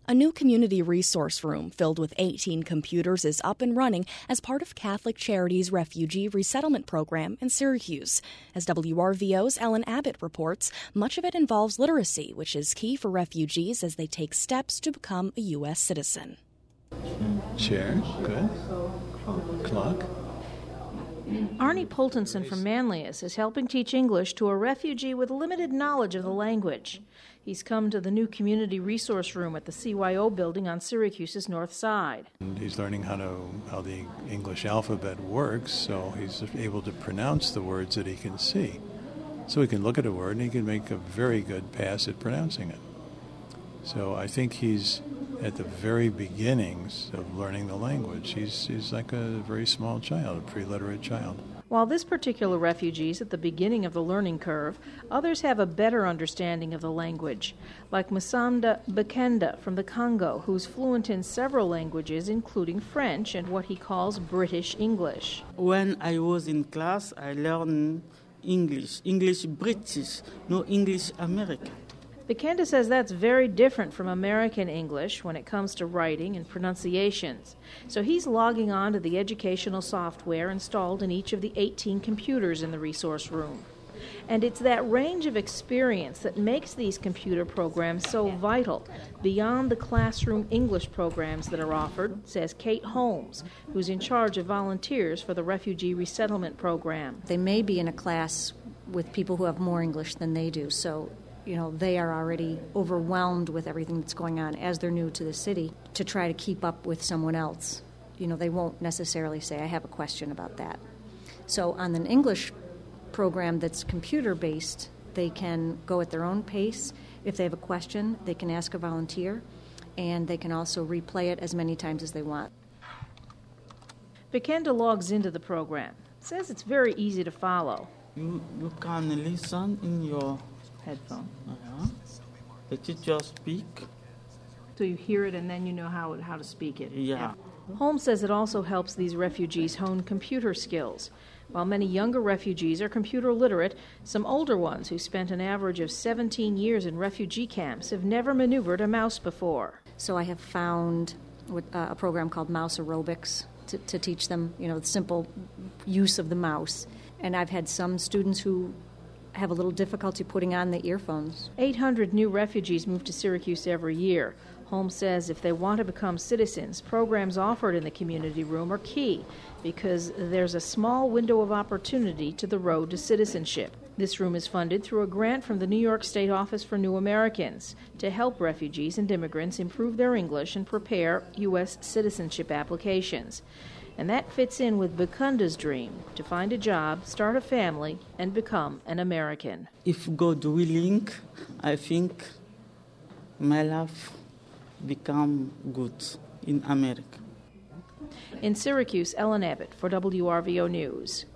A new community resource room filled with 18 computers is up and running as part of Catholic Charities' refugee resettlement program in Syracuse. As WRVO's Ellen Abbott reports, much of it involves literacy, which is key for refugees as they take steps to become a U.S. citizen. Chair, good. Clock. Arnie Pultenson from Manlius is helping teach English to a refugee with limited knowledge of the language. He's come to the new community resource room at the CYO building on Syracuse's north side. And he's learning how the English alphabet works, so he's able to pronounce the words that he can see. So he can look at a word and he can make a very good pass at pronouncing it. So I think he's at the very beginnings of learning the language. He's like a very small child, a pre-literate child. While this particular refugee is at the beginning of the learning curve, others have a better understanding of the language, like Masanda Bakenda from the Congo, who's fluent in several languages, including French and what he calls British English. When I was in class, I learned English British, no English American. Bakenda says that's very different from American English when it comes to writing and pronunciations. So he's logging on to the educational software installed in each of the 18 computers in the resource room. And it's that range of experience that makes these computer programs so vital, beyond the classroom English programs that are offered, says Kate Holmes, who's in charge of volunteers for the Refugee Resettlement Program. They may be in a class with people who have more English than they do, so they are already overwhelmed with everything that's going on as they're new to the city to try to keep up with someone else. They won't necessarily say, I have a question about that. So on an English program that's computer-based, they can go at their own pace. If they have a question, they can ask a volunteer, and they can also replay it as many times as they want. Bakenda logs into the program. Says it's very easy to follow. You can listen in your headphone. The teacher speak. So you hear it and then you know how to speak it. Yeah. Holmes says it also helps these refugees hone computer skills. While many younger refugees are computer literate, some older ones who spent an average of 17 years in refugee camps have never maneuvered a mouse before. So I have found a program called Mouse Aerobics to teach them, the simple use of the mouse. And I've had some students who have a little difficulty putting on the earphones. 800 new refugees move to Syracuse every year. Holmes says if they want to become citizens, programs offered in the community room are key because there's a small window of opportunity to the road to citizenship. This room is funded through a grant from the New York State Office for New Americans to help refugees and immigrants improve their English and prepare U.S. citizenship applications. And that fits in with Bakenda's dream to find a job, start a family, and become an American. If God willing, I think my life become good in America. In Syracuse, Ellen Abbott for WRVO News.